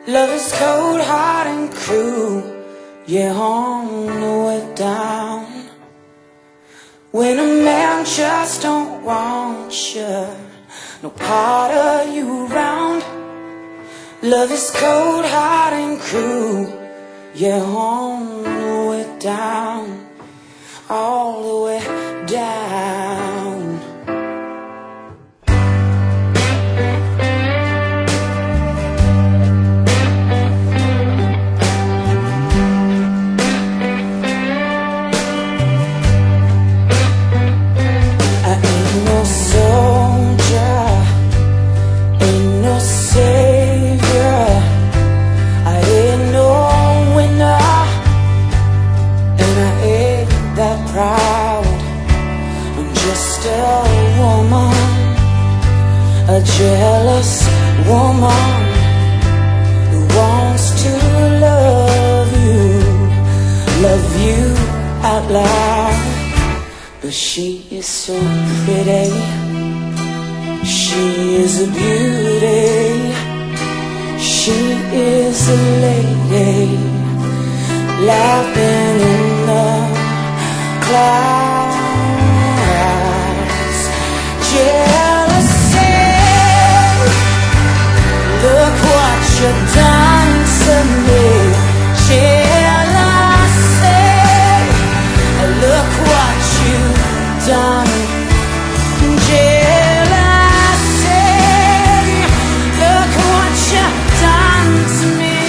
Love is cold, hard and cruel, yeah, on the way down. When a man just don't want you, no part of you around. Love is cold, hard and cruel, yeah, on the way down, all the way down. I'm just a woman, a jealous woman who wants to love you out loud. But she is so pretty, she is a beauty, she is a lady laughing in the clouds. Jealousy, look what you've done to me. Jealousy, look what you've done. Jealousy, look what you've done to me.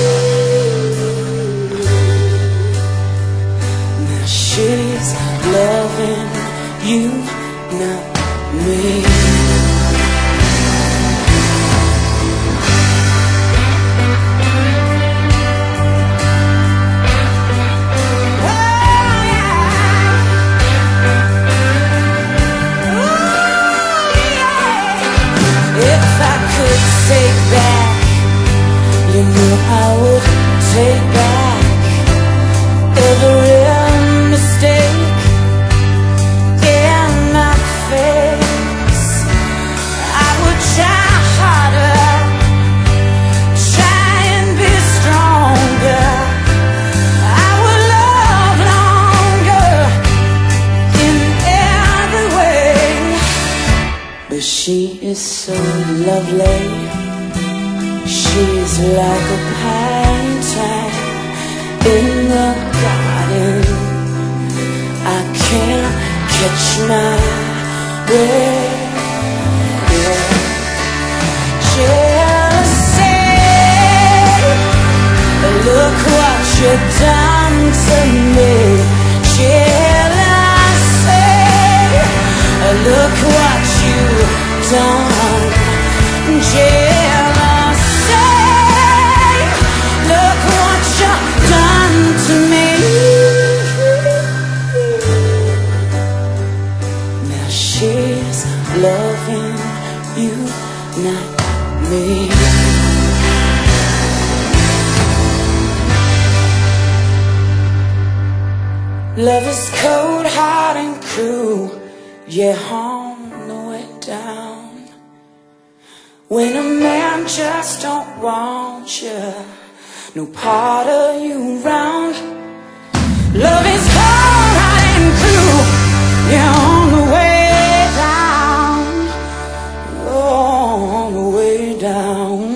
Now she's loving you, not me. Take back, you know I would take back every mistake in my face. I would try harder, try and be stronger. I would love longer in every way. But she is so lovely, she's like a painting in the garden. I can't catch my breath. Jealousy, look what you've done to me. Jealousy, look what you've done. Jealousy, look what you've done to me. Now she's loving you, not me. Love is cold, hard and cruel, yeah, on the way down. When a man just don't want you, no part of you around. Love is cold, hot and cruel, yeah, on the way down, oh, on the way down.